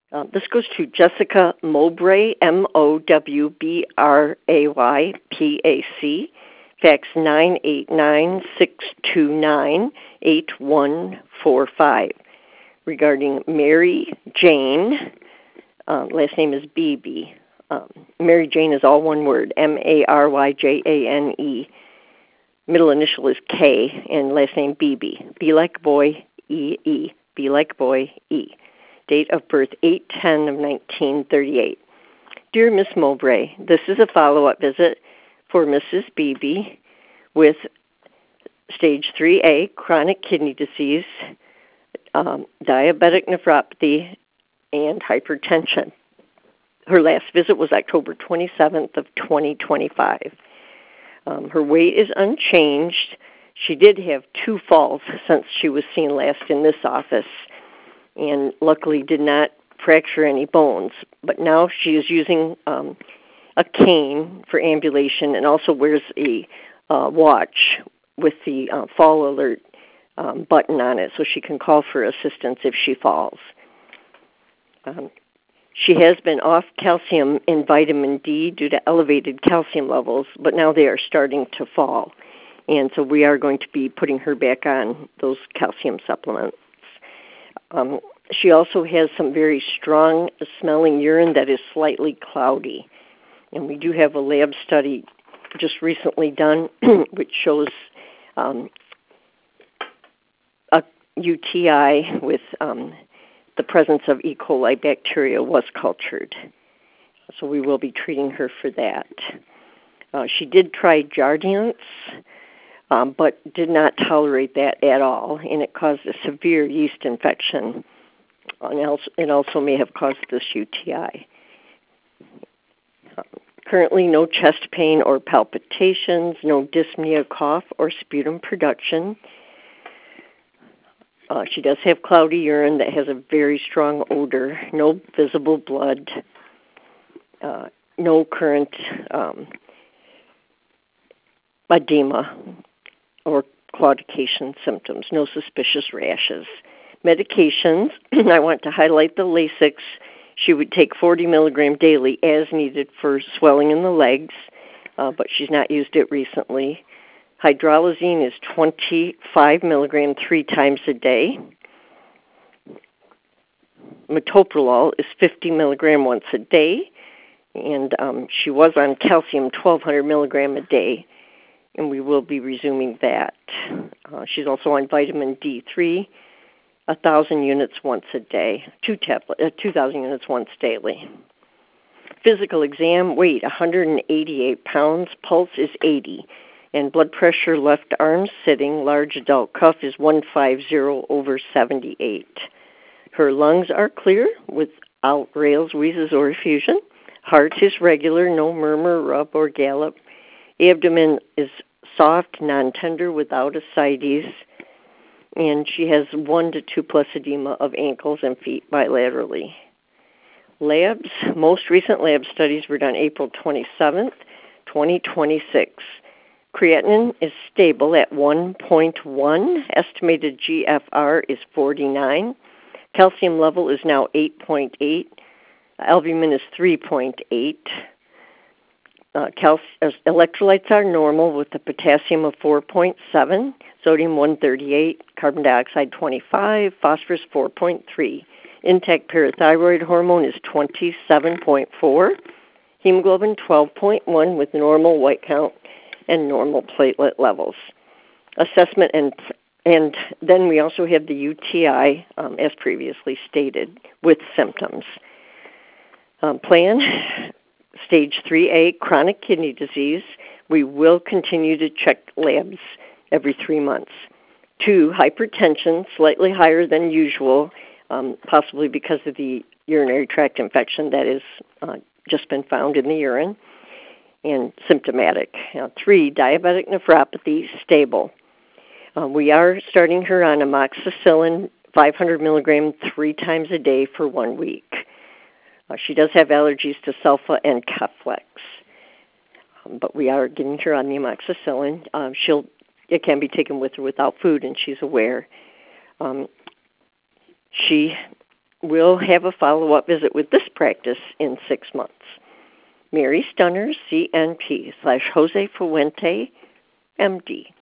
This goes to Jessica Mowbray, Mowbray, fax 989-629-8145, regarding Mary Jane. Last name is Beebe. Mary Jane is all one word, Maryjane. Middle initial is K, and last name Beebe. B like boy, E-E. B like boy, E. Date of birth 8/10 of 1938. Dear Miss Mowbray, this is a follow-up visit for Mrs. Beebe with stage 3A, chronic kidney disease, diabetic nephropathy, and hypertension. Her last visit was October 27th of 2025. Her weight is unchanged. She did have 2 falls since she was seen last in this office, and luckily did not fracture any bones. But now she is using a cane for ambulation and also wears a watch with the fall alert button on it so she can call for assistance if she falls. She has been off calcium and vitamin D due to elevated calcium levels, but now they are starting to fall. And so we are going to be putting her back on those calcium supplements. She also has some very strong smelling urine that is slightly cloudy. And we do have a lab study just recently done which shows a UTI with the presence of E. coli bacteria was cultured. So we will be treating her for that. She did try Jardiance, but did not tolerate that at all, and it caused a severe yeast infection. And it also may have caused this UTI. Currently, no chest pain or palpitations, no dyspnea, cough, or sputum production. She does have cloudy urine that has a very strong odor, no visible blood, no current edema or claudication symptoms, no suspicious rashes. Medications, I want to highlight the Lasix. She would take 40 milligram daily as needed for swelling in the legs, but she's not used it recently. Hydralazine is 25 milligram 3 times a day. Metoprolol is 50 milligram once a day, and she was on calcium 1,200 milligram a day, and we will be resuming that. She's also on vitamin D3, 1,000 units once a day, 2,000 units once daily. Physical exam, weight 188 pounds, pulse is 80, and blood pressure left arm sitting, large adult cuff is 150/78. Her lungs are clear without rales, wheezes, or effusion. Heart is regular, no murmur, rub, or gallop. Abdomen is soft, non-tender, without ascites. And she has 1 to 2 plus edema of ankles and feet bilaterally. Labs, most recent lab studies were done April 27th, 2026. Creatinine is stable at 1.1. Estimated GFR is 49. Calcium level is now 8.8. Albumin is 3.8. Electrolytes are normal with the potassium of 4.7, sodium 138, carbon dioxide 25, phosphorus 4.3. Intact parathyroid hormone is 27.4. Hemoglobin 12.1 with normal white count and normal platelet levels. Assessment and then we also have the UTI, as previously stated, with symptoms. Plan, stage 3A, chronic kidney disease. We will continue to check labs every 3 months. 2, hypertension, slightly higher than usual, possibly because of the urinary tract infection that has just been found in the urine, and symptomatic. 3, diabetic nephropathy, stable. We are starting her on amoxicillin, 500 milligram 3 times a day for 1 week. She does have allergies to sulfa and Keflex, but we are getting her on the amoxicillin. It can be taken with or without food, and she's aware. She we'll have a follow-up visit with this practice in 6 months. Mary Stunner, CNP /Jose Fuente, MD.